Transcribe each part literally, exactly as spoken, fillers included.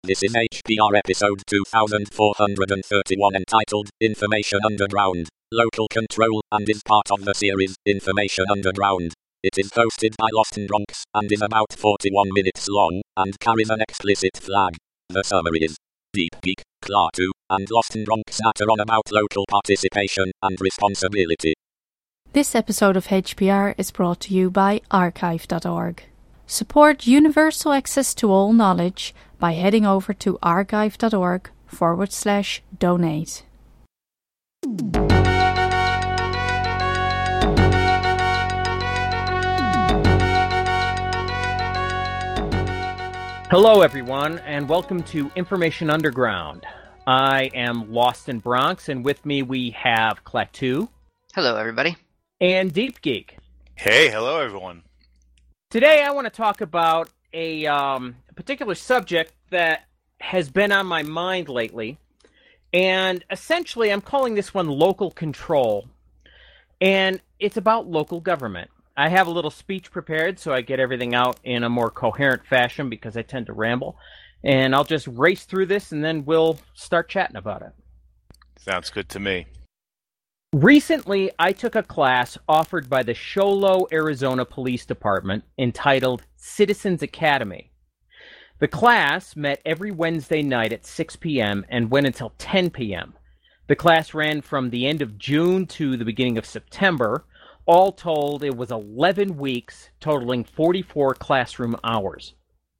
This is H P R episode two thousand four hundred thirty-one entitled Information Underground, Local Control, and is part of the series Information Underground. It is hosted by Lost and Bronx and is about forty-one minutes long and carries an explicit flag. The summary is Deep Geek, Klaatu, and Lost and Bronx natter on about local participation and responsibility. This episode of H P R is brought to you by archive dot org. Support universal access to all knowledge by heading over to archive dot org forward slash donate. Hello, everyone, and welcome to Information Underground. I am Lost in Bronx, and with me we have Klaatu. Hello, everybody. And Deep Geek. Hey, hello, everyone. Today I want to talk about a, um, a particular subject that has been on my mind lately, and essentially I'm calling this one local control, and it's about local government. I have a little speech prepared so I get everything out in a more coherent fashion because I tend to ramble, and I'll just race through this and then we'll start chatting about it. Sounds good to me. Recently, I took a class offered by the Show Low, Arizona Police Department entitled Citizens Academy. The class met every Wednesday night at six p.m. and went until ten p.m. The class ran from the end of June to the beginning of September. All told, it was eleven weeks, totaling forty-four classroom hours.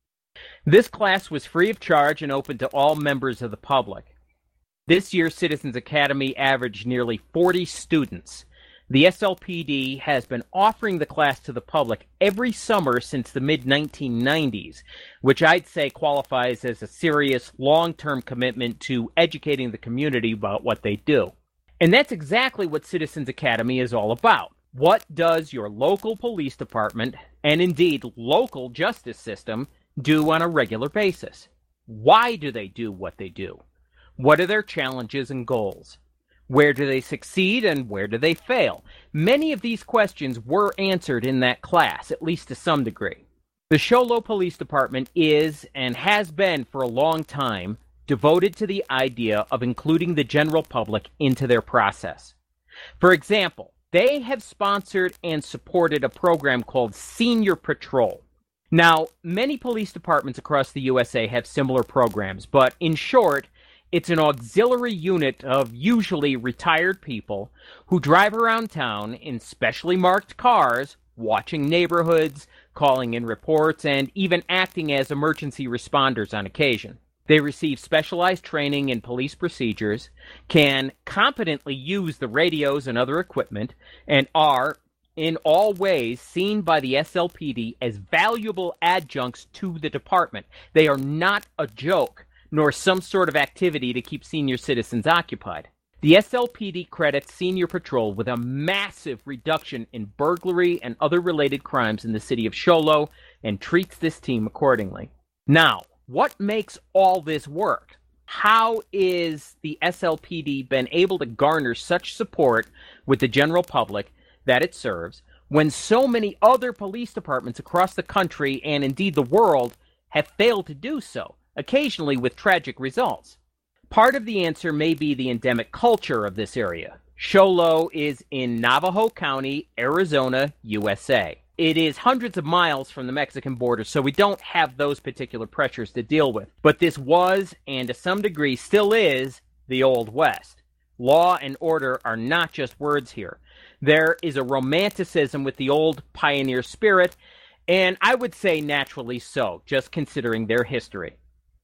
This class was free of charge and open to all members of the public. This year's Citizens Academy averaged nearly forty students. The S L P D has been offering the class to the public every summer since the mid nineteen nineties, which I'd say qualifies as a serious long-term commitment to educating the community about what they do. And that's exactly what Citizens Academy is all about. What does your local police department, and indeed local justice system, do on a regular basis? Why do they do what they do? What are their challenges and goals? Where do they succeed and where do they fail? Many of these questions were answered in that class, at least to some degree. The Show Low Police Department is, and has been for a long time, devoted to the idea of including the general public into their process. For example, they have sponsored and supported a program called Senior Patrol. Now, many police departments across the U S A have similar programs, but in short, it's an auxiliary unit of usually retired people who drive around town in specially marked cars, watching neighborhoods, calling in reports, and even acting as emergency responders on occasion. They receive specialized training in police procedures, can competently use the radios and other equipment, and are, in all ways, seen by the S L P D as valuable adjuncts to the department. They are not a joke, nor some sort of activity to keep senior citizens occupied. The S L P D credits Senior Patrol with a massive reduction in burglary and other related crimes in the city of Show Low and treats this team accordingly. Now, what makes all this work? How is the S L P D been able to garner such support with the general public that it serves when so many other police departments across the country and indeed the world have failed to do so, occasionally with tragic results? Part of the answer may be the endemic culture of this area. Show Low is in Navajo County, Arizona, U S A. It is hundreds of miles from the Mexican border, so we don't have those particular pressures to deal with. But this was, and to some degree still is, the Old West. Law and order are not just words here. There is a romanticism with the old pioneer spirit, and I would say naturally so, just considering their history.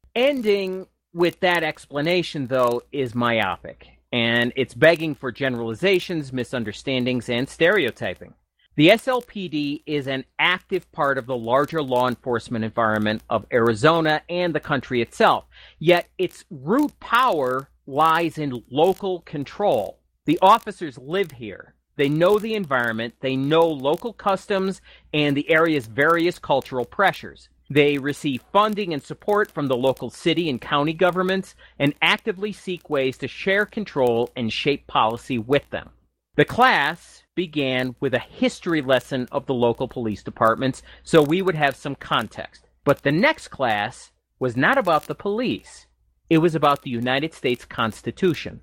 Ending with that explanation, though, is myopic, and it's begging for generalizations, misunderstandings, and stereotyping. The S L P D is an active part of the larger law enforcement environment of Arizona and the country itself, yet its root power lies in local control. The officers live here. They know the environment, they know local customs, and the area's various cultural pressures. They receive funding and support from the local city and county governments and actively seek ways to share control and shape policy with them. The class began with a history lesson of the local police departments, so we would have some context. But the next class was not about the police. It was about the United States Constitution.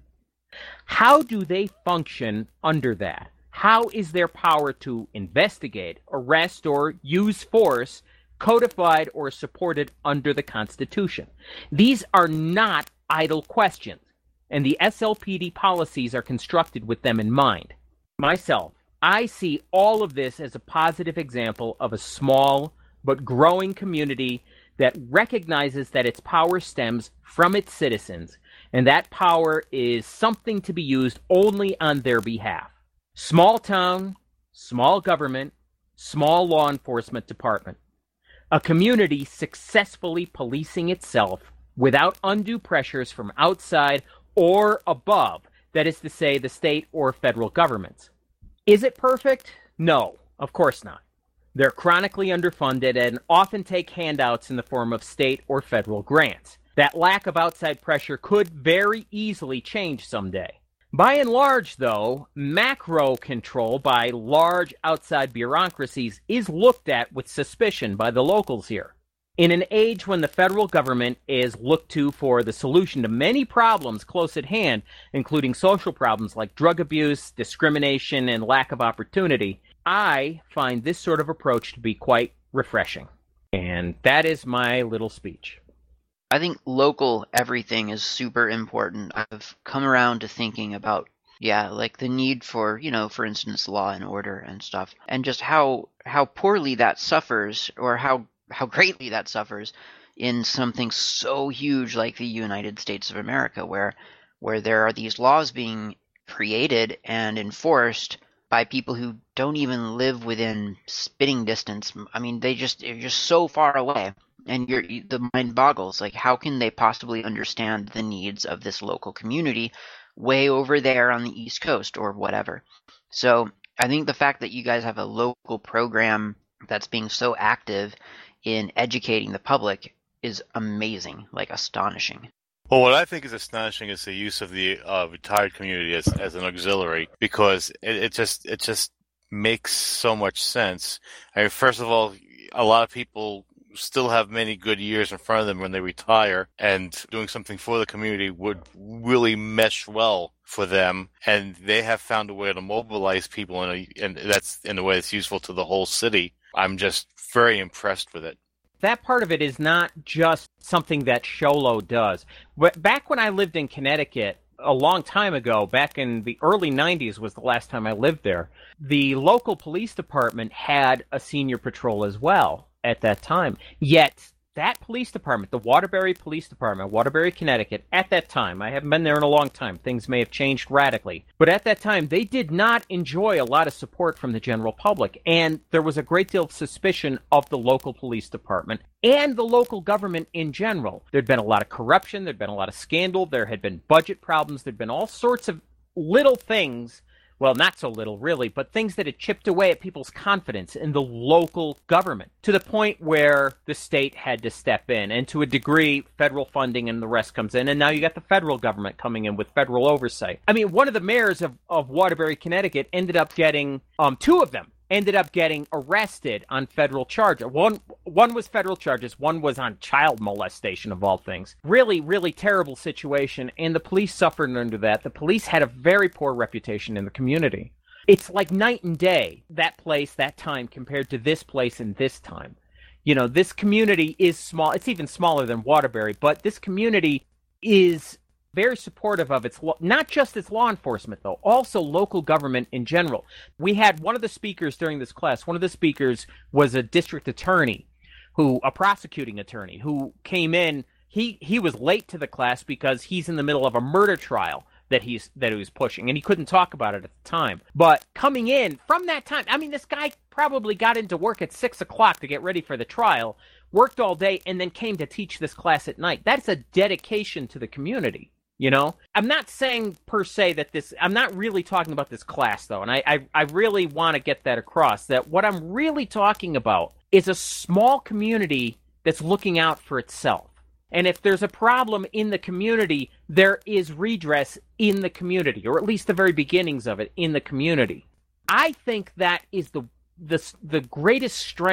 How do they function under that? How is their power to investigate, arrest, or use force codified or supported under the Constitution? These are not idle questions, and the S L P D policies are constructed with them in mind. Myself, I see all of this as a positive example of a small but growing community that recognizes that its power stems from its citizens, and that power is something to be used only on their behalf. Small town, small government, small law enforcement department. A community successfully policing itself without undue pressures from outside or above, that is to say, the state or federal governments. Is it perfect? No, of course not. They're chronically underfunded and often take handouts in the form of state or federal grants. That lack of outside pressure could very easily change someday. By and large, though, macro control by large outside bureaucracies is looked at with suspicion by the locals here. In an age when the federal government is looked to for the solution to many problems close at hand, including social problems like drug abuse, discrimination, and lack of opportunity, I find this sort of approach to be quite refreshing. And that is my little speech. I think local everything is super important. I've come around to thinking about, yeah, like the need for, you know, for instance, law and order and stuff, and just how how poorly that suffers, or how how greatly that suffers in something so huge like the United States of America, where where there are these laws being created and enforced by people who don't even live within spitting distance. I mean, they just they're just so far away, and you're, the mind boggles. Like, how can they possibly understand the needs of this local community way over there on the East Coast or whatever? So I think the fact that you guys have a local program that's being so active in educating the public is amazing, like astonishing. Well, what I think is astonishing is the use of the uh, retired community as as an auxiliary, because it, it just it just makes so much sense. I mean, first of all, a lot of people still have many good years in front of them when they retire, and doing something for the community would really mesh well for them. And they have found a way to mobilize people, in a, and that's in a way that's useful to the whole city. I'm just very impressed with it. That part of it is not just something that Sholo does. Back when I lived in Connecticut, a long time ago, back in the early nineties was the last time I lived there, the local police department had a senior patrol as well at that time. Yet that police department, the Waterbury Police Department, Waterbury, Connecticut, at that time, I haven't been there in a long time, things may have changed radically, but at that time, they did not enjoy a lot of support from the general public, and there was a great deal of suspicion of the local police department and the local government in general. There'd been a lot of corruption, there'd been a lot of scandal, there had been budget problems, there'd been all sorts of little things. Well, not so little, really, but things that had chipped away at people's confidence in the local government, to the point where the state had to step in, and to a degree, federal funding and the rest comes in, and now you got the federal government coming in with federal oversight. I mean, one of the mayors of, of Waterbury, Connecticut, ended up getting, um, two of them, ended up getting arrested on federal charges. One one was federal charges, one was on child molestation, of all things. Really, really terrible situation, and the police suffered under that. The police had a very poor reputation in the community. It's like night and day, that place, that time, compared to this place and this time. You know, this community is small. It's even smaller than Waterbury, but this community is very supportive of its, lo- not just its law enforcement, though, also local government in general. We had one of the speakers during this class, one of the speakers was a district attorney, who, a prosecuting attorney, who came in, he, he was late to the class because he's in the middle of a murder trial that he's that he was pushing, and he couldn't talk about it at the time. But coming in from that time, I mean, this guy probably got into work at six o'clock to get ready for the trial, worked all day, and then came to teach this class at night. That's a dedication to the community. You know, I'm not saying per se that this, I'm not really talking about this class, though, and I, I, I really want to get that across, that what I'm really talking about is a small community that's looking out for itself. And if there's a problem in the community, there is redress in the community, or at least the very beginnings of it in the community. I think that is the the, the greatest strength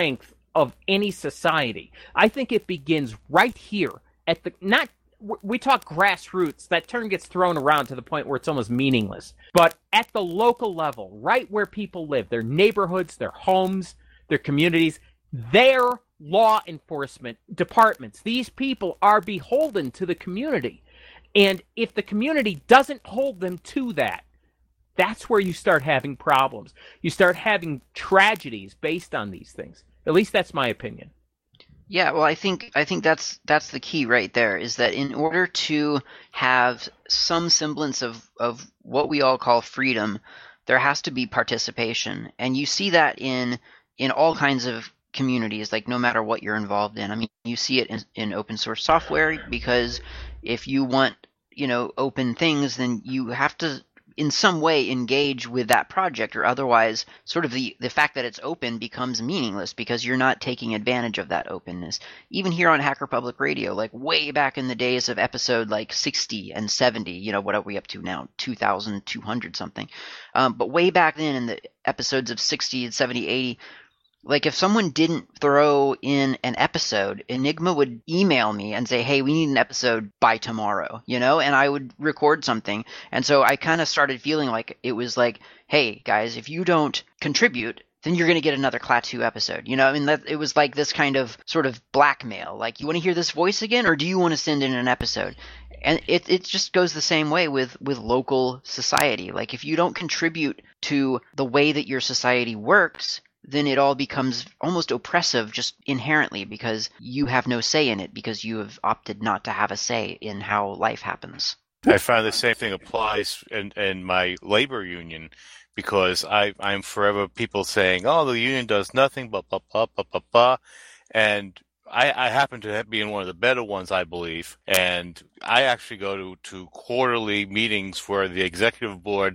of any society. I think it begins right here at the, not, we talk grassroots, that term gets thrown around to the point where it's almost meaningless. But at the local level, right where people live, their neighborhoods, their homes, their communities, their law enforcement departments, these people are beholden to the community. And if the community doesn't hold them to that, that's where you start having problems. You start having tragedies based on these things. At least that's my opinion. Yeah, well, I think I think that's that's the key right there, is that in order to have some semblance of, of what we all call freedom, there has to be participation. And you see that in in all kinds of communities, like no matter what you're involved in. I mean, you see it in, in open source software, because if you want, you know, open things, then you have to in some way engage with that project, or otherwise sort of the, the fact that it's open becomes meaningless because you're not taking advantage of that openness. Even here on Hacker Public Radio, like way back in the days of episode like sixty and seventy, you know, what are we up to now? two thousand two hundred something. Um, but way back then in the episodes of sixty and seventy, eighty, like if someone didn't throw in an episode, Enigma would email me and say, hey, we need an episode by tomorrow, you know, and I would record something. And so I kind of started feeling like it was like, hey, guys, if you don't contribute, then you're going to get another Klaatu episode. You know, I mean, that, it was like this kind of sort of blackmail. Like, you want to hear this voice again, or do you want to send in an episode? And it it just goes the same way with, with local society. Like, if you don't contribute to the way that your society works, then it all becomes almost oppressive just inherently, because you have no say in it, because you have opted not to have a say in how life happens. I find the same thing applies in, in my labor union, because I, I'm forever people saying, oh, the union does nothing, blah, blah, blah, blah, blah, blah. And I, I happen to be in one of the better ones, I believe. And I actually go to, to quarterly meetings where the executive board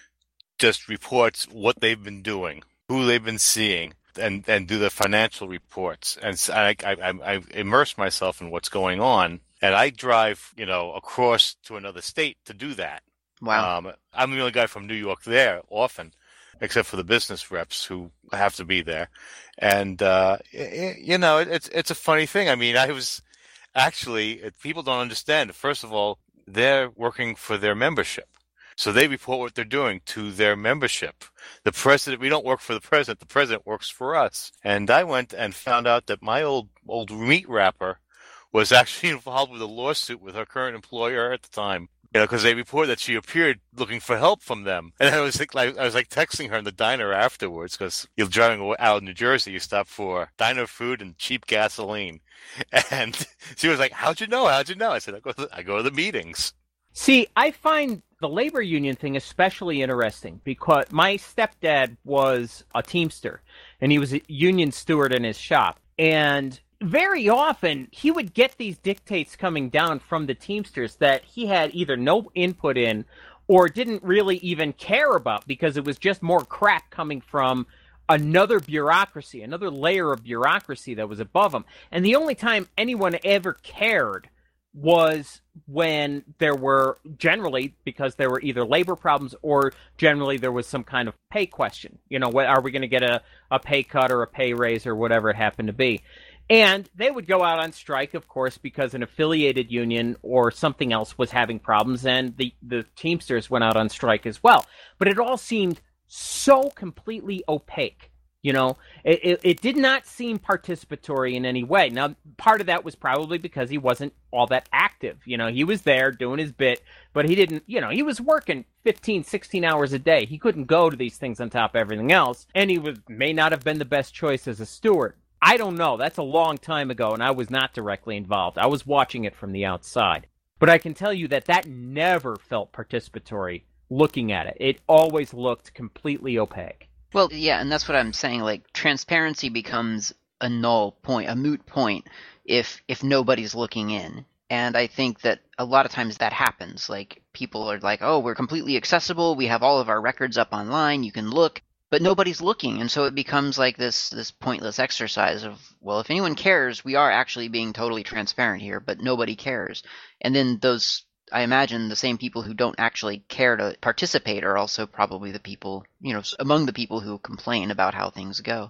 just reports what they've been doing, who they've been seeing, and, and do the financial reports. And I, I, I immerse myself in what's going on. And I drive, you know, across to another state to do that. Wow. Um, I'm the only guy from New York there often, except for the business reps who have to be there. And, uh, it, you know, it's, it's a funny thing. I mean, I was actually, people don't understand. First of all, they're working for their membership. So they report what they're doing to their membership. The president, we don't work for the president. The president works for us. And I went and found out that my old, old meat wrapper was actually involved with a lawsuit with her current employer at the time. You know, because they reported that she appeared looking for help from them. And I was like, I was like texting her in the diner afterwards, because you're driving out in New Jersey, you stop for diner food and cheap gasoline. And she was like, how'd you know? How'd you know? I said, I go to, I go to the meetings. See, I find the labor union thing especially interesting, because my stepdad was a Teamster, and he was a union steward in his shop. And very often, he would get these dictates coming down from the Teamsters that he had either no input in or didn't really even care about, because it was just more crap coming from another bureaucracy, another layer of bureaucracy that was above him. And the only time anyone ever cared was when there were generally, because there were either labor problems or generally there was some kind of pay question. You know, what, are we going to get a, a pay cut or a pay raise or whatever it happened to be? And they would go out on strike, of course, because an affiliated union or something else was having problems, and the, the Teamsters went out on strike as well. But it all seemed so completely opaque. You know, it, it, it did not seem participatory in any way. Now, part of that was probably because he wasn't all that active. You know, he was there doing his bit, but he didn't, you know, he was working fifteen, sixteen hours a day. He couldn't go to these things on top of everything else, and he was may not have been the best choice as a steward. I don't know. That's a long time ago, and I was not directly involved. I was watching it from the outside. But I can tell you that that never felt participatory looking at it. It always looked completely opaque. Well, yeah, and that's what I'm saying. Like, transparency becomes a null point, a moot point, if if nobody's looking in. And I think that a lot of times that happens. Like, people are like, oh, we're completely accessible. We have all of our records up online. You can look. But nobody's looking. And so it becomes like this this pointless exercise of, well, if anyone cares, we are actually being totally transparent here, but nobody cares. And then those, I imagine the same people who don't actually care to participate are also probably the people, you know, among the people who complain about how things go.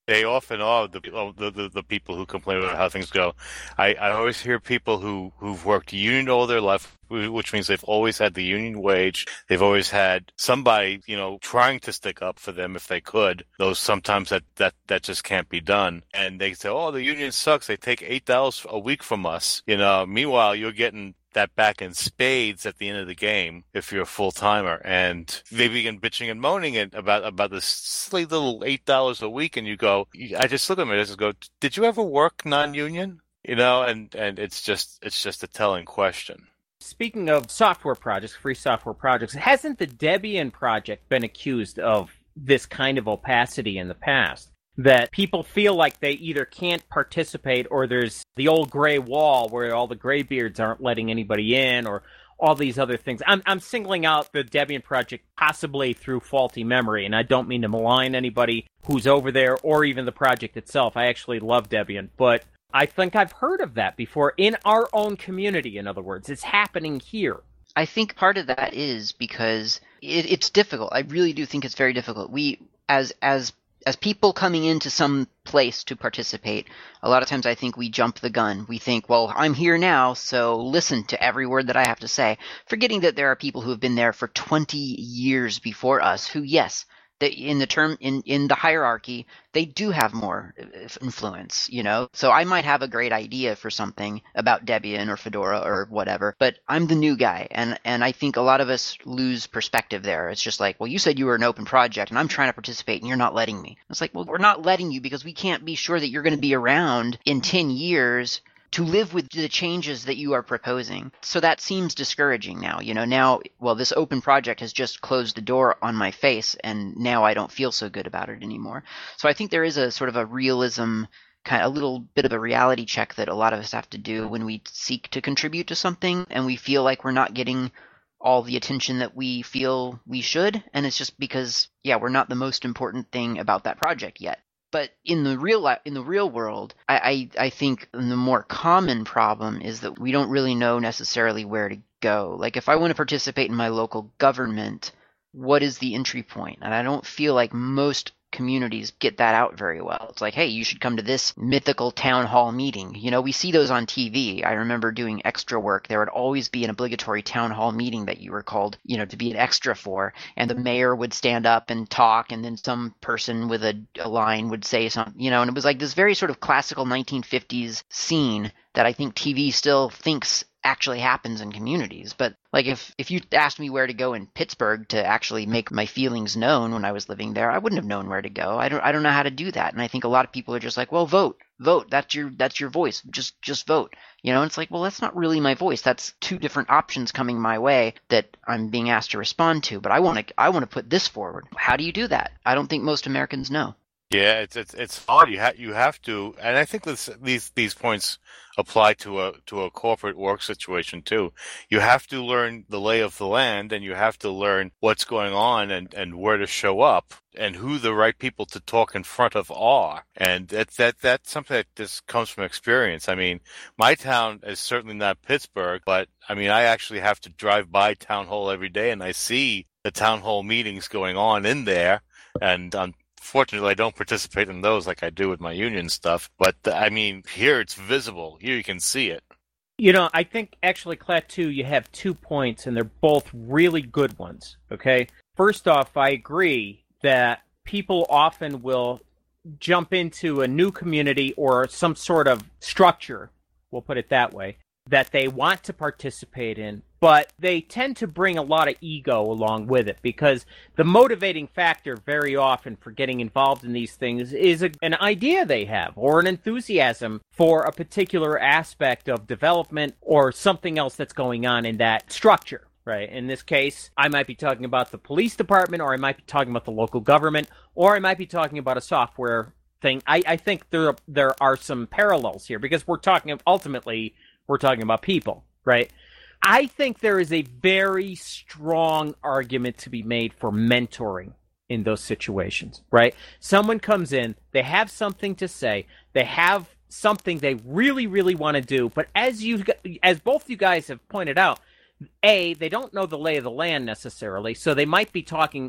they often are the, the the the people who complain about how things go. I, I always hear people who who've worked union all their life, which means they've always had the union wage. They've always had somebody, you know, trying to stick up for them if they could. Though sometimes that that that just can't be done. And they say, "Oh, the union sucks. They take eight dollars a week from us." You know, meanwhile you're getting that back in spades at the end of the game if you're a full timer, and they begin bitching and moaning it about about this silly little eight dollars a week, and you go, I just look at them and I just go, did you ever work non-union? You know, and and it's just it's just a telling question. Speaking of software projects, free software projects, hasn't the Debian project been accused of this kind of opacity in the past? That people feel like they either can't participate, or there's the old gray wall where all the graybeards aren't letting anybody in, or all these other things. I'm I'm singling out the Debian project possibly through faulty memory, and I don't mean to malign anybody who's over there or even the project itself. I actually love Debian, but I think I've heard of that before in our own community, in other words. It's happening here. I think part of that is because it, it's difficult. I really do think it's very difficult. We, as as As people coming into some place to participate, a lot of times I think we jump the gun. We think, well, I'm here now, so listen to every word that I have to say, forgetting that there are people who have been there for twenty years before us who, yes, that in the term in, in the hierarchy, they do have more influence, you know? So I might have a great idea for something about Debian or Fedora or whatever, but I'm the new guy, and, and I think a lot of us lose perspective there. It's just like, well, you said you were an open project, and I'm trying to participate, and you're not letting me. It's like, well, we're not letting you because we can't be sure that you're going to be around in ten years to live with the changes that you are proposing. So that seems discouraging now. You know, now, well, this open project has just closed the door on my face, and now I don't feel so good about it anymore. So I think there is a sort of a realism, kind of a little bit of a reality check that a lot of us have to do when we seek to contribute to something, and we feel like we're not getting all the attention that we feel we should, and it's just because, yeah, we're not the most important thing about that project yet. But in the real li- in the real world, I, I, I think the more common problem is that we don't really know necessarily where to go. Like, if I want to participate in my local government, what is the entry point? And I don't feel like most communities get that out very well. It's like, hey, you should come to this mythical town hall meeting. You know, we see those on T V. I remember doing extra work. There would always be an obligatory town hall meeting that you were called, you know, to be an extra for. And the mayor would stand up and talk, and then some person with a, a line would say something, you know, and it was like this very sort of classical nineteen fifties scene that I think T V still thinks actually happens in communities. But like, if if you asked me where to go in Pittsburgh to actually make my feelings known when I was living there, I wouldn't have known where to go. I don't I don't know how to do that. And I think a lot of people are just like, well, vote, vote. That's your that's your voice. Just just vote. You know, and it's like, well, that's not really my voice. That's two different options coming my way that I'm being asked to respond to. But I want to I want to put this forward. How do you do that? I don't think most Americans know. Yeah, it's it's it's hard. You have you have to, and I think this, these these points apply to a to a corporate work situation too. You have to learn the lay of the land, and you have to learn what's going on, and, and where to show up, and who the right people to talk in front of are. And that that that's something that just comes from experience. I mean, my town is certainly not Pittsburgh, but I mean, I actually have to drive by town hall every day, and I see the town hall meetings going on in there, and on. Fortunately, I don't participate in those like I do with my union stuff. But, I mean, here it's visible. Here you can see it. You know, I think actually, Klaatu, you have two points, and they're both really good ones, okay? First off, I agree that people often will jump into a new community or some sort of structure, we'll put it that way, that they want to participate in, but they tend to bring a lot of ego along with it, because the motivating factor very often for getting involved in these things is a, an idea they have or an enthusiasm for a particular aspect of development or something else that's going on in that structure. Right. In this case, I might be talking about the police department, or I might be talking about the local government, or I might be talking about a software thing. I, I think there there are some parallels here, because we're talking ultimately we're talking about people, right? I think there is a very strong argument to be made for mentoring in those situations, right? Someone comes in, they have something to say, they have something they really, really want to do, but as you, as both you guys have pointed out, A, they don't know the lay of the land necessarily, so they might be talking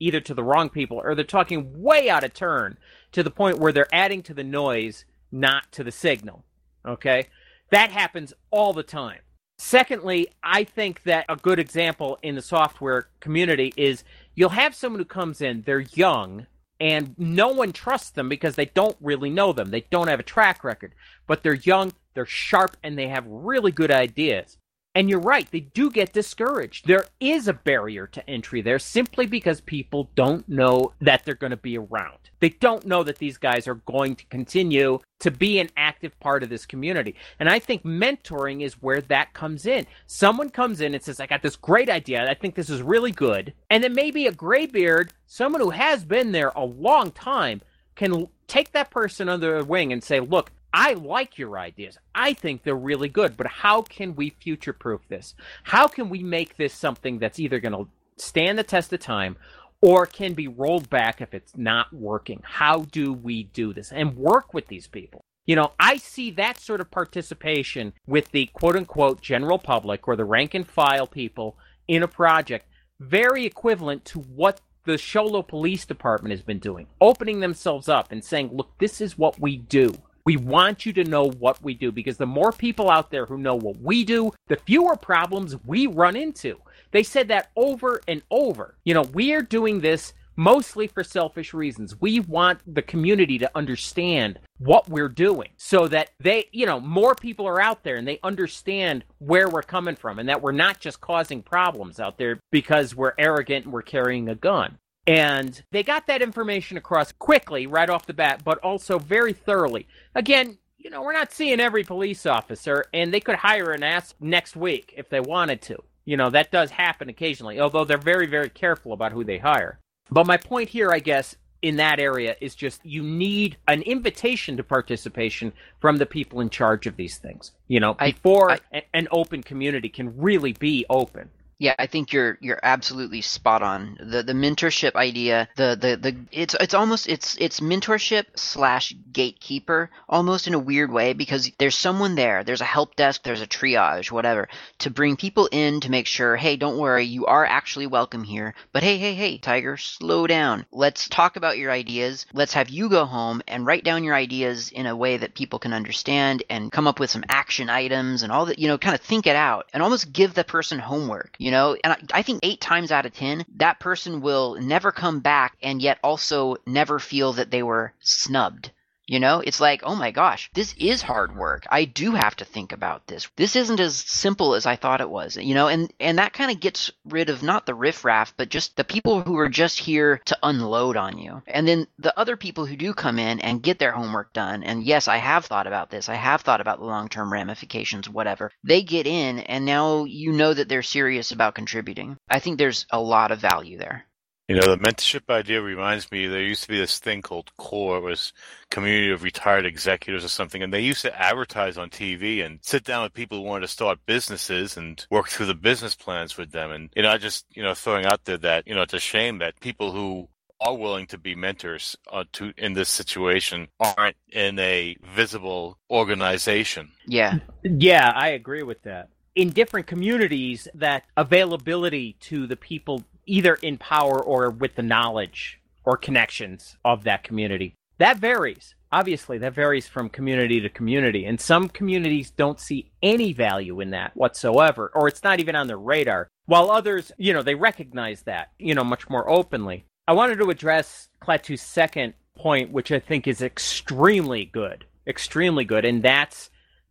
either to the wrong people or they're talking way out of turn to the point where they're adding to the noise, not to the signal. Okay? That happens all the time. Secondly, I think that a good example in the software community is you'll have someone who comes in, they're young, and no one trusts them because they don't really know them. They don't have a track record. But they're young, they're sharp, and they have really good ideas. And you're right, they do get discouraged. There is a barrier to entry there simply because people don't know that they're going to be around. They don't know that these guys are going to continue to be an active part of this community. And I think mentoring is where that comes in. Someone comes in and says, I got this great idea. I think this is really good. And then maybe a graybeard, someone who has been there a long time, can take that person under their wing and say, look, I like your ideas. I think they're really good, but how can we future-proof this? How can we make this something that's either going to stand the test of time or can be rolled back if it's not working? How do we do this? And work with these people. You know, I see that sort of participation with the quote-unquote general public or the rank-and-file people in a project very equivalent to what the Sholo Police Department has been doing, opening themselves up and saying, look, this is what we do. We want you to know what we do, because the more people out there who know what we do, the fewer problems we run into. They said that over and over. You know, we are doing this mostly for selfish reasons. We want the community to understand what we're doing so that they, you know, more people are out there and they understand where we're coming from and that we're not just causing problems out there because we're arrogant and we're carrying a gun. And they got that information across quickly right off the bat, but also very thoroughly. Again, you know, we're not seeing every police officer, and they could hire an ass next week if they wanted to. You know, that does happen occasionally, although they're very, very careful about who they hire. But my point here, I guess, in that area is just you need an invitation to participation from the people in charge of these things. You know, before I, I, an open community can really be open. Yeah, I think you're you're absolutely spot on. The the mentorship idea, the the, the it's it's almost it's it's mentorship slash gatekeeper almost in a weird way, because there's someone there, there's a help desk, there's a triage, whatever, to bring people in to make sure, hey, don't worry, you are actually welcome here. But hey, hey, hey, Tiger, slow down. Let's talk about your ideas. Let's have you go home and write down your ideas in a way that people can understand and come up with some action items and all that, you know, kind of think it out and almost give the person homework. You You know, and I, I think eight times out of ten, that person will never come back and yet also never feel that they were snubbed. You know, it's like, oh my gosh, this is hard work. I do have to think about this. This isn't as simple as I thought it was, you know, and, and that kind of gets rid of not the riffraff, but just the people who are just here to unload on you. And then the other people who do come in and get their homework done, and yes, I have thought about this. I have thought about the long-term ramifications, whatever. They get in, and now you know that they're serious about contributing. I think there's a lot of value there. You know, the mentorship idea reminds me, there used to be this thing called CORE. It was Community of Retired Executives or something, and they used to advertise on T V and sit down with people who wanted to start businesses and work through the business plans with them. And, you know, I just, you know, throwing out there that, you know, it's a shame that people who are willing to be mentors uh, to in this situation aren't in a visible organization. Yeah. Yeah, I agree with that. In different communities, that availability to the people either in power or with the knowledge or connections of that community, that varies. Obviously, that varies from community to community. And some communities don't see any value in that whatsoever, or it's not even on their radar. While others, you know, they recognize that, you know, much more openly. I wanted to address Klaatu's second point, which I think is extremely good, extremely good. And that's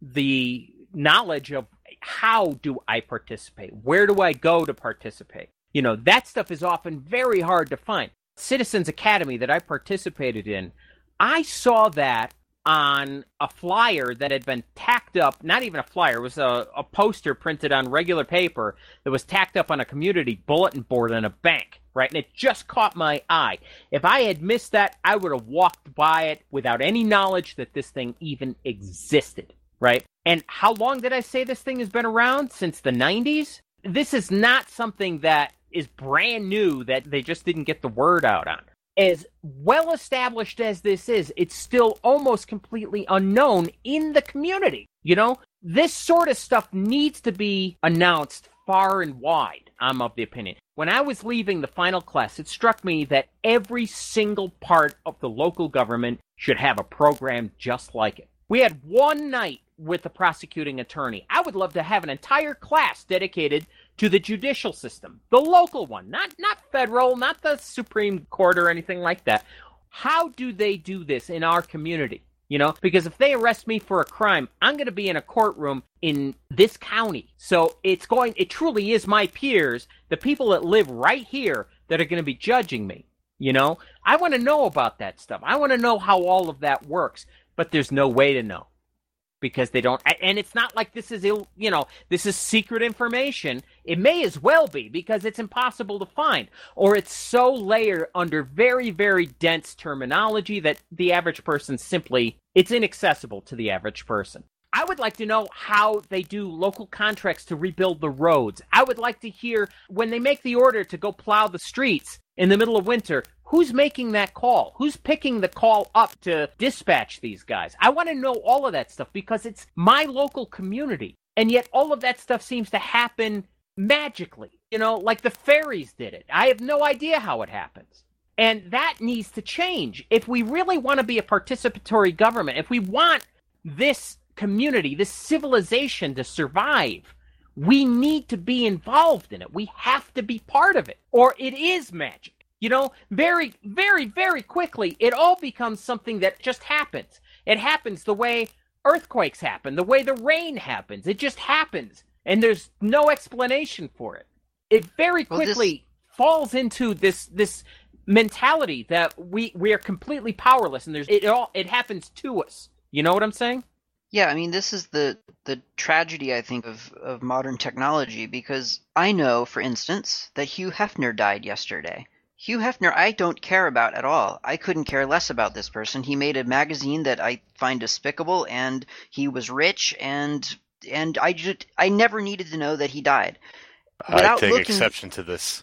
the knowledge of how do I participate? Where do I go to participate? You know, that stuff is often very hard to find. Citizens Academy that I participated in, I saw that on a flyer that had been tacked up, not even a flyer, it was a, a poster printed on regular paper that was tacked up on a community bulletin board in a bank, right? And it just caught my eye. If I had missed that, I would have walked by it without any knowledge that this thing even existed, right? And how long did I say this thing has been around? Since the nineties? This is not something that is brand new that they just didn't get the word out on. As well established as this is, it's still almost completely unknown in the community. You know, this sort of stuff needs to be announced far and wide, I'm of the opinion. When I was leaving the final class, it struck me that every single part of the local government should have a program just like it. We had one night with the prosecuting attorney. I would love to have an entire class dedicated to the judicial system, the local one, not not federal, not the Supreme Court or anything like that. How do they do this in our community? You know, because if they arrest me for a crime, I'm going to be in a courtroom in this county. So it's going, it truly is my peers, the people that live right here, that are going to be judging me. You know, I want to know about that stuff. I want to know how all of that works, but there's no way to know because they don't. And it's not like this is, ill, you know, this is secret information. It may as well be because it's impossible to find, or it's so layered under very, very dense terminology that the average person simply, it's inaccessible to the average person. I would like to know how they do local contracts to rebuild the roads. I would like to hear when they make the order to go plow the streets in the middle of winter, who's making that call? Who's picking the call up to dispatch these guys? I want to know all of that stuff because it's my local community. And yet all of that stuff seems to happen magically, you know, like the fairies did it. I have no idea how it happens. And that needs to change. If we really want to be a participatory government, if we want this community, this civilization to survive, we need to be involved in it. We have to be part of it, or it is magic. You know, very, very, very quickly, it all becomes something that just happens. It happens the way earthquakes happen, the way the rain happens. It just happens, and there's no explanation for it. It very quickly well, this... falls into this this mentality that we we are completely powerless, and there's it all it happens to us. You know what I'm saying? Yeah, I mean, this is the the tragedy, I think, of, of modern technology, because I know, for instance, that Hugh Hefner died yesterday. Hugh Hefner, I don't care about at all. I couldn't care less about this person. He made a magazine that I find despicable, and he was rich, and and I just I never needed to know that he died. Without I take looking... exception to this.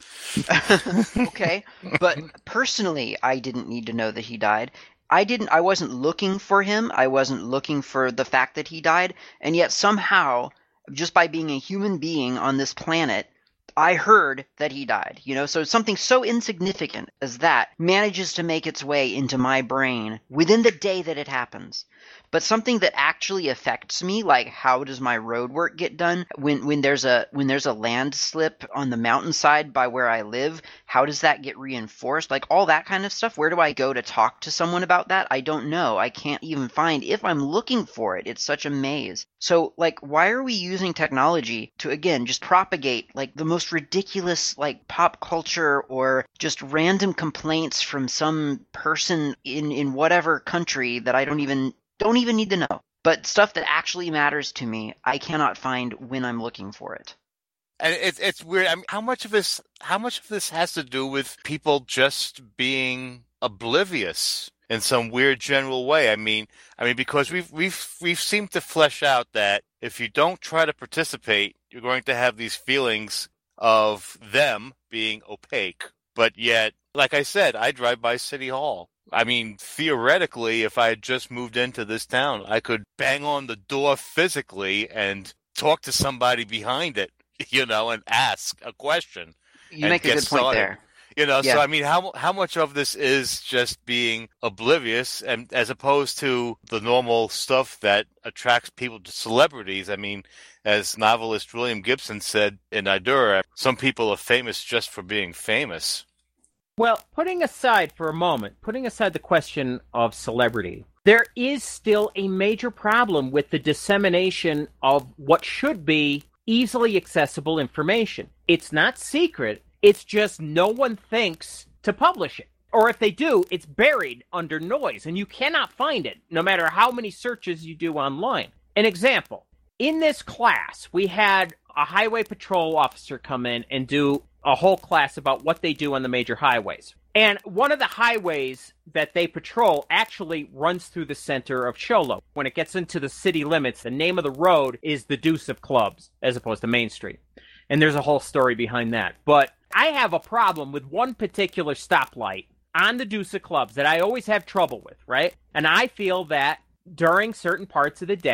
Okay, but personally, I didn't need to know that he died. I didn't. I wasn't looking for him. I wasn't looking for the fact that he died. And yet somehow, just by being a human being on this planet, I heard that he died. You know, so something so insignificant as that manages to make its way into my brain within the day that it happens. But something that actually affects me, like how does my road work get done? When when there's a when there's a landslip on the mountainside by where I live, how does that get reinforced? Like all that kind of stuff. Where do I go to talk to someone about that? I don't know. I can't even find if I'm looking for it. It's such a maze. So like, why are we using technology to, again, just propagate like the most ridiculous like pop culture or just random complaints from some person in, in whatever country that I don't even Don't even need to know. But stuff that actually matters to me, I cannot find when I'm looking for it. And it's it's weird. I mean, how much of this how much of this has to do with people just being oblivious in some weird general way? I mean, I mean because we've we've we've seemed to flesh out that if you don't try to participate, you're going to have these feelings of them being opaque. But yet, like I said, I drive by City Hall. I mean, theoretically, if I had just moved into this town, I could bang on the door physically and talk to somebody behind it, you know, and ask a question. You make a good point started. there. You know, yeah. so I mean, how how much of this is just being oblivious, and as opposed to the normal stuff that attracts people to celebrities? I mean, as novelist William Gibson said in Idura, some people are famous just for being famous. Well, putting aside for a moment, putting aside the question of celebrity, there is still a major problem with the dissemination of what should be easily accessible information. It's not secret. It's just no one thinks to publish it. Or if they do, it's buried under noise, and you cannot find it, no matter how many searches you do online. An example, in this class, we had a highway patrol officer come in and do a whole class about what they do on the major highways. And one of the highways that they patrol actually runs through the center of Show Low. When it gets into the city limits, the name of the road is the Deuce of Clubs, as opposed to Main Street. And there's a whole story behind that. But I have a problem with one particular stoplight on the Deuce of Clubs that I always have trouble with, right? And I feel that during certain parts of the day,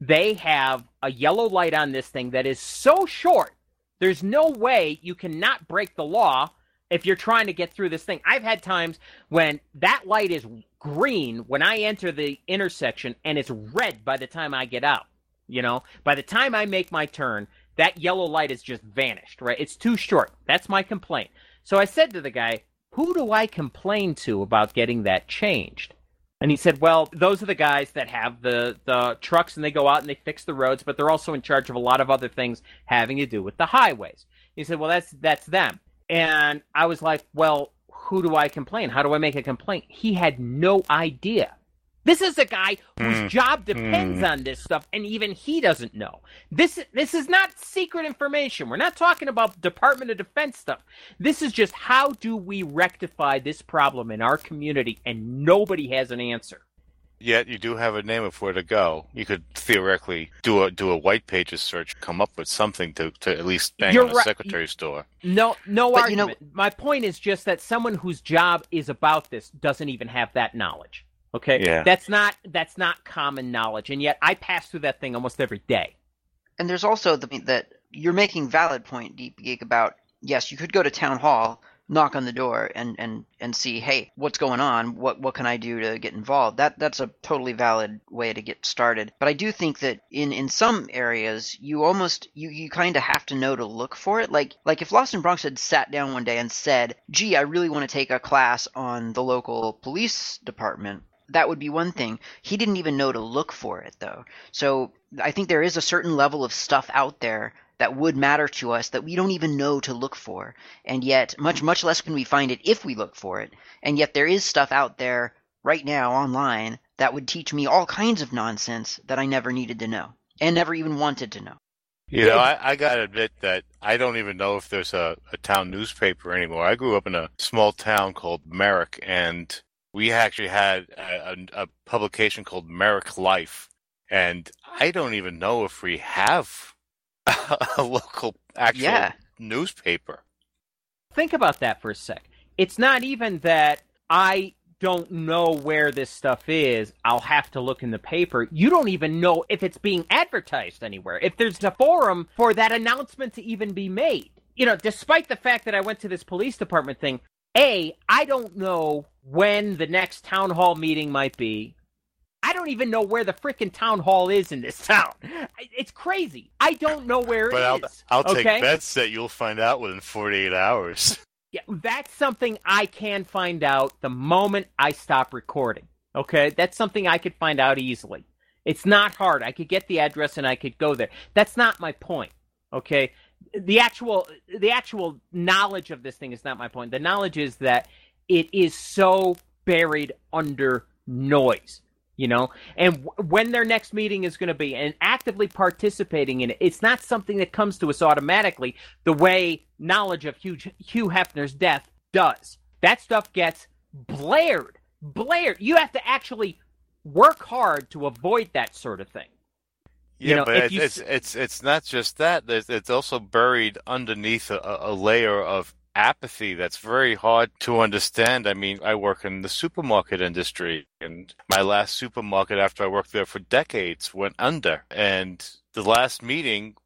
they have a yellow light on this thing that is so short, there's no way you cannot break the law if you're trying to get through this thing. I've had times when that light is green when I enter the intersection and it's red by the time I get out. You know, by the time I make my turn, that yellow light has just vanished, right? It's too short. That's my complaint. So I said to the guy, who do I complain to about getting that changed? And he said, well, those are the guys that have the, the trucks and they go out and they fix the roads, but they're also in charge of a lot of other things having to do with the highways. He said, well, that's that's them. And I was like, well, who do I complain? How do I make a complaint? He had no idea. This is a guy whose mm. job depends mm. on this stuff, and even he doesn't know. This, this is not secret information. We're not talking about Department of Defense stuff. This is just how do we rectify this problem in our community, and nobody has an answer. Yet you do have a name of where to go. You could theoretically do a do a white pages search, come up with something to, to at least bang You're on a right. secretary's door. No, no but, argument. You know, My point is just that someone whose job is about this doesn't even have that knowledge. Okay, yeah. that's not that's not common knowledge, and yet I pass through that thing almost every day. And there's also the that you're making valid point, Deep Geek, about yes, you could go to town hall, knock on the door, and, and, and see, hey, what's going on? What what can I do to get involved? That that's a totally valid way to get started. But I do think that in, in some areas, you almost you, you kind of have to know to look for it. Like like if Lost in Bronx had sat down one day and said, "Gee, I really want to take a class on the local police department." That would be one thing. He didn't even know to look for it, though. So I think there is a certain level of stuff out there that would matter to us that we don't even know to look for. And yet, much, much less can we find it if we look for it. And yet there is stuff out there right now online that would teach me all kinds of nonsense that I never needed to know and never even wanted to know. You know, I, I got to admit that I don't even know if there's a, a town newspaper anymore. I grew up in a small town called Merrick, and we actually had a, a, a publication called Merrick Life, and I don't even know if we have a, a local actual yeah. newspaper. Think about that for a sec. It's not even that I don't know where this stuff is. I'll have to look in the paper. You don't even know if it's being advertised anywhere, if there's a forum for that announcement to even be made. You know, despite the fact that I went to this police department thing, A, I don't know when the next town hall meeting might be. I don't even know where the frickin' town hall is in this town. It's crazy. I don't know where but it I'll, is. I'll take okay? bets that you'll find out within forty-eight hours. Yeah, that's something I can find out the moment I stop recording. Okay? That's something I could find out easily. It's not hard. I could get the address and I could go there. That's not my point. Okay? The actual the actual knowledge of this thing is not my point. The knowledge is that it is so buried under noise, you know? And w- when their next meeting is going to be and actively participating in it, it's not something that comes to us automatically the way knowledge of Hugh, Hugh Hefner's death does. That stuff gets blared, blared. You have to actually work hard to avoid that sort of thing. Yeah, you know, but if it's, you... it's it's it's not just that. There's, it's also buried underneath a, a layer of apathy that's very hard to understand. I mean, I work in the supermarket industry, and my last supermarket, after I worked there for decades, went under. And the last meeting,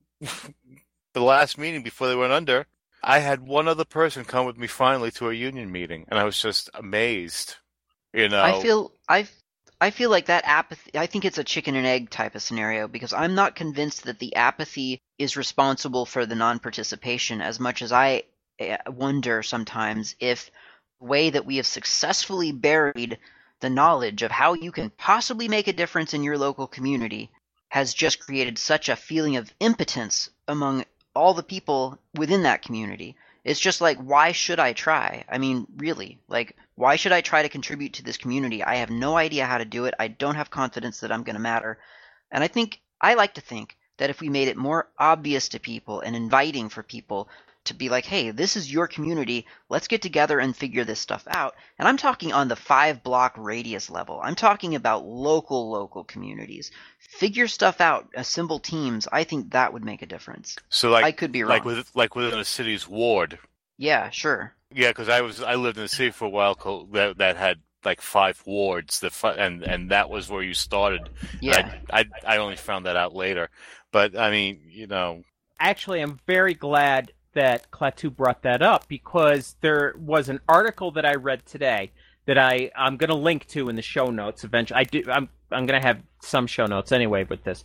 the last meeting before they went under, I had one other person come with me finally to a union meeting, and I was just amazed. You know, I feel I I feel like that apathy. I think it's a chicken and egg type of scenario because I'm not convinced that the apathy is responsible for the non-participation as much as I wonder sometimes if the way that we have successfully buried the knowledge of how you can possibly make a difference in your local community has just created such a feeling of impotence among all the people within that community. It's just like, why should I try? I mean, really, like, why should I try to contribute to this community? I have no idea how to do it. I don't have confidence that I'm going to matter. And I think, I like to think that if we made it more obvious to people and inviting for people to be like, hey, this is your community, let's get together and figure this stuff out. And I'm talking on the five block radius level. I'm talking about local, local communities. Figure stuff out, assemble teams. I think that would make a difference. So like, I could be wrong. Like, with, like within a city's ward. Yeah, sure. Yeah, because I was I lived in a city for a while called, that that had like five wards, the fi- and and that was where you started. Yeah. I, I I only found that out later, but I mean, you know, Actually, I'm very glad that Klaatu brought that up, because there was an article that I read today that I I'm going to link to in the show notes eventually. I do I'm I'm going to have some show notes anyway with this.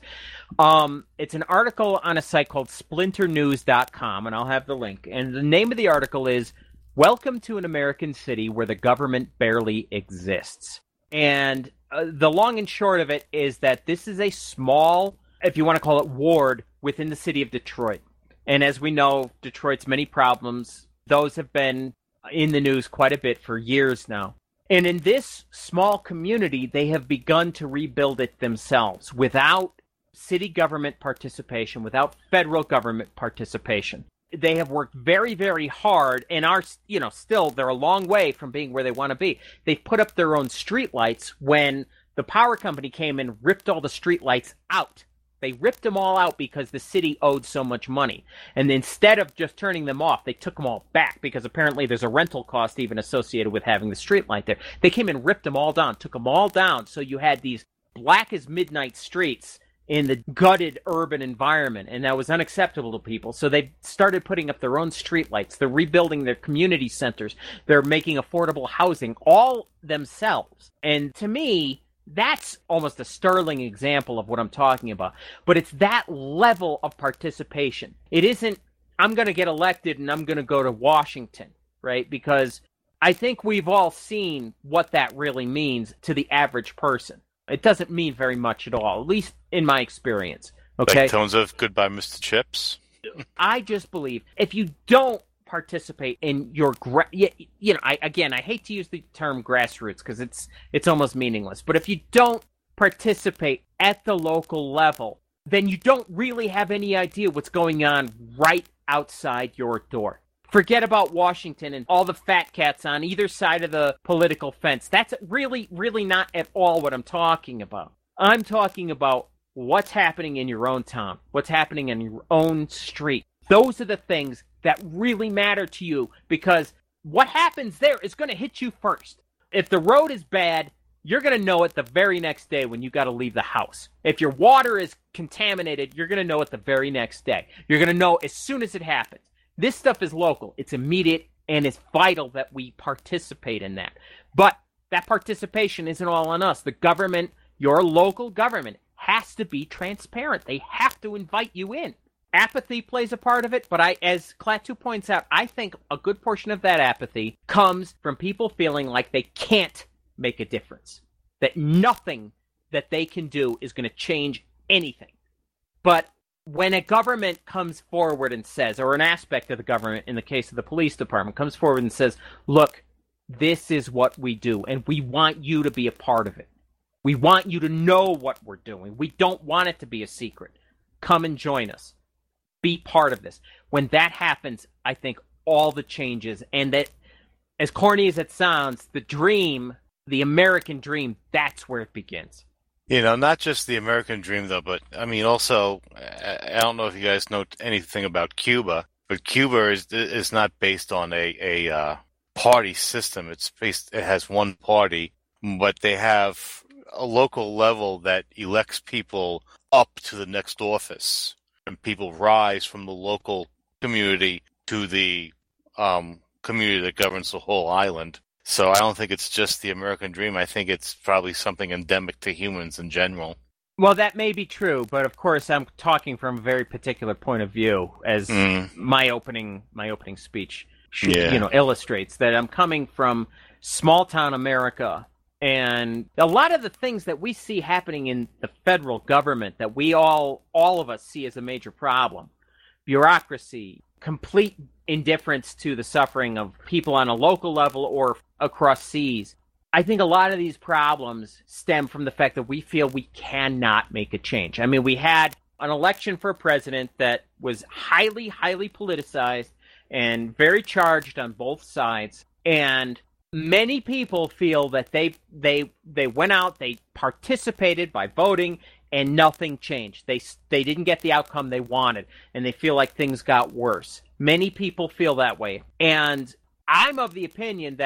Um, it's an article on a site called splinter news dot com, and I'll have the link. And the name of the article is "Welcome to an American City Where the Government Barely Exists." And uh, the long and short of it is that this is a small, if you want to call it, ward within the city of Detroit. And as we know, Detroit's many problems, those have been in the news quite a bit for years now. And in this small community, they have begun to rebuild it themselves without city government participation, without federal government participation. They have worked very, very hard and are, you know, still, they're a long way from being where they want to be. They've put up their own streetlights when the power company came and ripped all the streetlights out. They ripped them all out because the city owed so much money. And instead of just turning them off, they took them all back because apparently there's a rental cost even associated with having the street light there. They came and ripped them all down, took them all down, so you had these black as midnight streets in the gutted urban environment, and that was unacceptable to people. So they started putting up their own streetlights. They're rebuilding their community centers. They're making affordable housing, all themselves. And to me, that's almost a sterling example of what I'm talking about. But it's that level of participation. It isn't, I'm going to get elected and I'm going to go to Washington, right? Because I think we've all seen what that really means to the average person. It doesn't mean very much at all, at least in my experience. Okay? like tones of Goodbye, Mister Chips. I just believe if you don't participate in your gra- you, you know I again I hate to use the term grassroots because it's it's almost meaningless, but if you don't participate at the local level, then you don't really have any idea what's going on right outside your door. Forget about Washington and all the fat cats on either side of the political fence. That's really really not at all what I'm talking about. I'm talking about what's happening in your own town, what's happening in your own street. Those are the things that really matter to you, because what happens there is going to hit you first. If the road is bad, you're going to know it the very next day when you got to leave the house. If your water is contaminated, you're going to know it the very next day. You're going to know as soon as it happens. This stuff is local. It's immediate, and it's vital that we participate in that. But that participation isn't all on us. The government, your local government, has to be transparent. They have to invite you in. Apathy plays a part of it, but I, as Klaatu points out, I think a good portion of that apathy comes from people feeling like they can't make a difference, that nothing that they can do is going to change anything. But when a government comes forward and says, or an aspect of the government, in the case of the police department, comes forward and says, look, this is what we do, and we want you to be a part of it. We want you to know what we're doing. We don't want it to be a secret. Come and join us. Be part of this. When that happens, I think all the changes, and that, as corny as it sounds, the dream, the American dream, that's where it begins. You know, not just the American dream, though, but, I mean, also, I don't know if you guys know anything about Cuba, but Cuba is is not based on a, a uh, party system. It's based, it has one party, but they have a local level that elects people up to the next office. And people rise from the local community to the um, community that governs the whole island. So I don't think it's just the American dream. I think it's probably something endemic to humans in general. Well, that may be true, but of course I'm talking from a very particular point of view, as mm. my opening my opening speech yeah. you know, illustrates, that I'm coming from small town America. And a lot of the things that we see happening in the federal government that we all, all of us see as a major problem, bureaucracy, complete indifference to the suffering of people on a local level or across seas. I think a lot of these problems stem from the fact that we feel we cannot make a change. I mean, we had an election for a president that was highly, highly politicized and very charged on both sides. And many people feel that they they they went out, they participated by voting, and nothing changed. They they didn't get the outcome they wanted, and they feel like things got worse. Many people feel that way. And I'm of the opinion that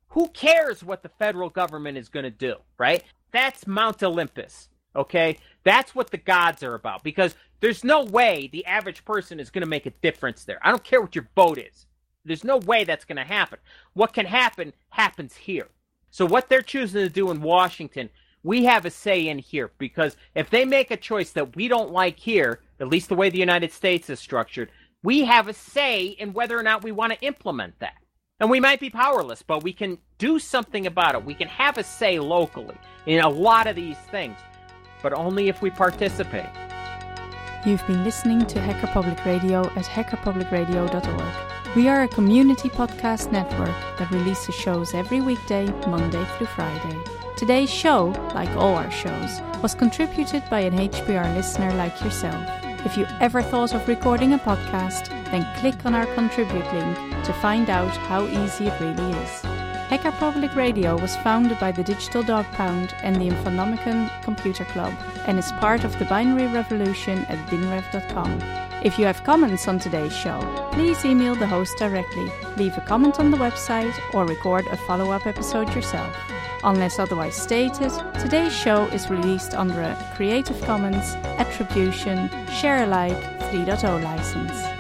Who cares what the federal government is going to do, right? That's Mount Olympus, okay? That's what the gods are about, because there's no way the average person is going to make a difference there. I don't care what your vote is. There's no way that's going to happen. What can happen, happens here. So what they're choosing to do in Washington, we have a say in here, because if they make a choice that we don't like here, at least the way the United States is structured, we have a say in whether or not we want to implement that. And we might be powerless, but we can do something about it. We can have a say locally in a lot of these things, but only if we participate. You've been listening to Hacker Public Radio at hacker public radio dot org. We are a community podcast network that releases shows every weekday, Monday through Friday. Today's show, like all our shows, was contributed by an H P R listener like yourself. If you ever thought of recording a podcast, then click on our contribute link to find out how easy it really is. Hacker Public Radio was founded by the Digital Dog Pound and the Infonomicon Computer Club and is part of the Binary Revolution at binrev dot com. If you have comments on today's show, please email the host directly, leave a comment on the website, or record a follow-up episode yourself. Unless otherwise stated, today's show is released under a Creative Commons Attribution Share Alike three point oh license.